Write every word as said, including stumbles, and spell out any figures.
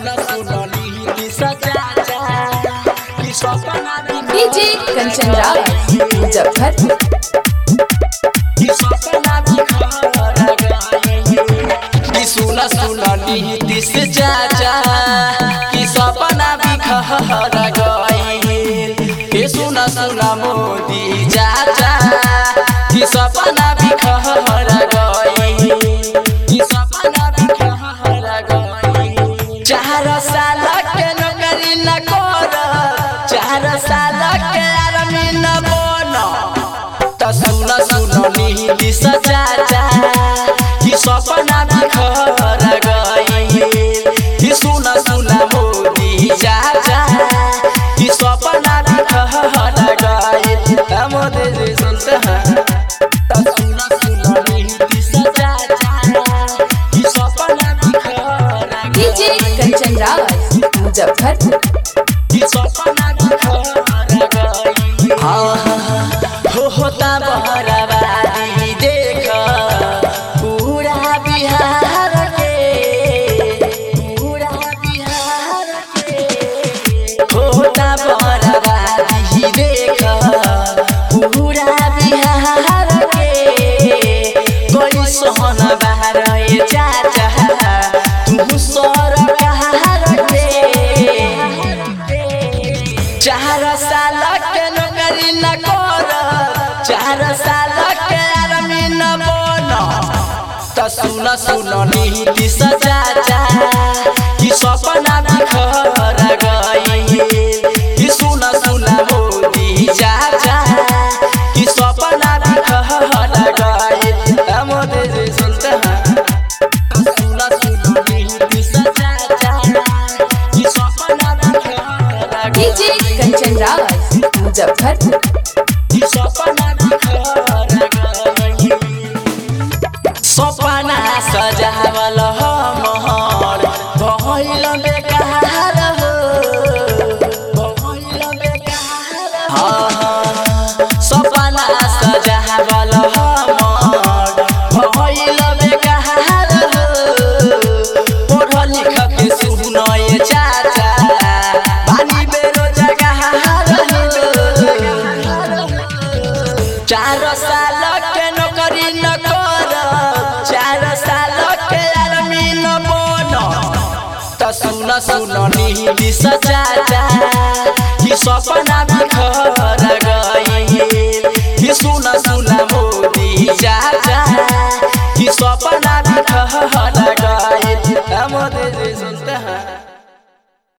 सुना सुना नीति सजा कि सपना डीजे कंचन रावत मुजफ्फरपुर कि सपना बिखर गए सुना सुना नीति सजा कि सपना बिखर गए सुना सुना मोदी चाचा कि सपना बिखर गए कि सपना बिखर गए चार साल के नौकरी न कर चार साल के आर्मी न बन तो सुन सुन नीति सजा कि सपना बिखर गए सुन सुन मोदी चाचा कि सपना बिखर गए मोदी जी सुनते हैं तो सुन सुन नीति सजा कि सपना बिखर डीजे कंचन रावत मुजफ्फरपुर कि सपना बिखर गए हो होता बहराबादी देख पूरा बिहार के पूरा बिहार के होता बहराबादी देख पूरा बिहार के कोई सोहन बाहर चाचा तू सरकार के चार साल के नौकरी न कर चार साल के आर्मी न बन तो सुन सुन नीति सजा कि सपना बिखर गए सुन सुन मोदी चाचा कि सपना बिखर गए मोदी जी सुनते हैं सुन सुन नीति सजा कि सपना बिखर डीजे कंचन रावत मुजफ्फरपुर कि सपना बिखर गए सपना सजावल हमर भइल बेकार हो भइल बेकार हाँ हाँ सपना सजावल हमर भइल बेकार हो पढ़ लिख के सुनए चाचा बानी बेरोजगार चार साल के नौकरी न कर चार साल के आर्मी न बन तो सुन सुन नीति सजा कि सपना बिखर गए सुन सुन मोदी चाचा कि सपना बिखर गए मोदी जी सुनते हैं।